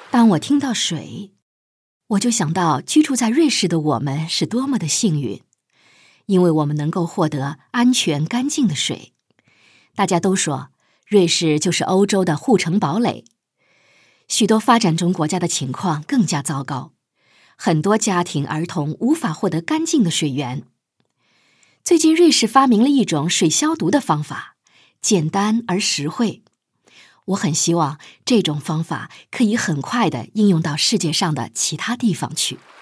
当我听到水，我就想到居住在瑞士的我们是多么的幸运，因为我们能够获得安全干净的水。大家都说，瑞士就是欧洲的护城堡垒。许多发展中国家的情况更加糟糕，很多家庭儿童无法获得干净的水源。最近，瑞士发明了一种水消毒的方法，简单而实惠。我很希望这种方法可以很快地应用到世界上的其他地方去。